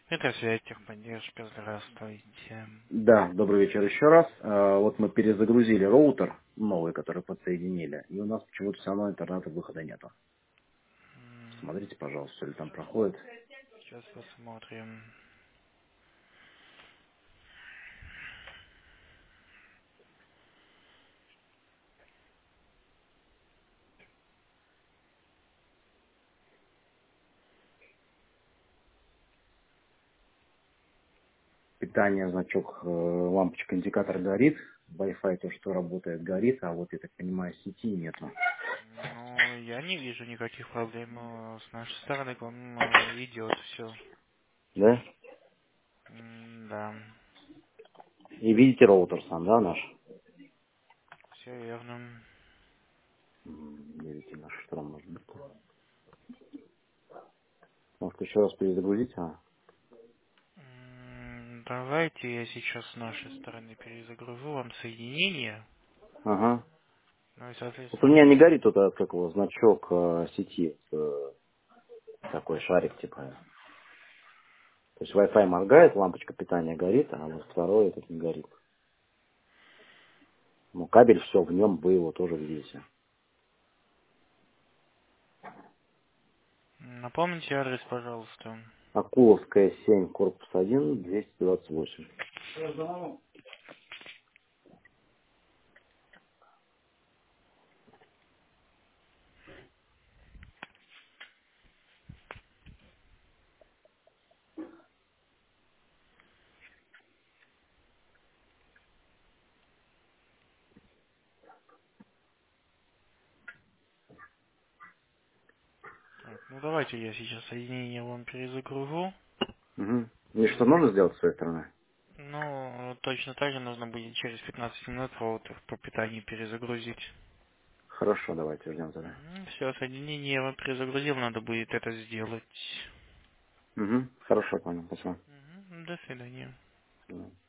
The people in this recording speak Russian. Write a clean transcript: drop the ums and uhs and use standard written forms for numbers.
Это связь техподдержка, здравствуйте. Да, добрый вечер еще раз. Вот мы перезагрузили роутер новый, который подсоединили, и у нас почему-то все равно интернета выхода нету. Смотрите, пожалуйста, что ли там проходит. Сейчас посмотрим. Питание, значок, лампочка, индикатор горит. Wi-Fi то, что работает, горит, а вот, я так понимаю, сети нету. Ну, я не вижу никаких проблем. С нашей стороны к вам идет все. Да? Да, И видите роутер сам, да, наш? все верно. Видите, наш, что там может быть? Может, еще раз перезагрузить, а? Давайте я сейчас с нашей стороны перезагружу вам соединение. Ага. Ну и, Вот у соответственно, меня не горит вот этот, как его, значок сети, такой шарик, типа. То есть Wi-Fi моргает, лампочка питания горит, а вот второй этот не горит. Ну, кабель все в нем, вы его тоже видите. напомните адрес, пожалуйста. Акуловская 7, корпус 1, 228. Так, ну давайте я сейчас соединение вам перезагружу. Угу. Мне что И, нужно сделать с своей стороны? ну, точно так же нужно будет через 15 минут роутер по питанию перезагрузить. Хорошо, давайте ждем тогда. Все, соединение я вам перезагрузил, надо будет это сделать. Угу. Хорошо, понял, спасибо. До свидания. Да.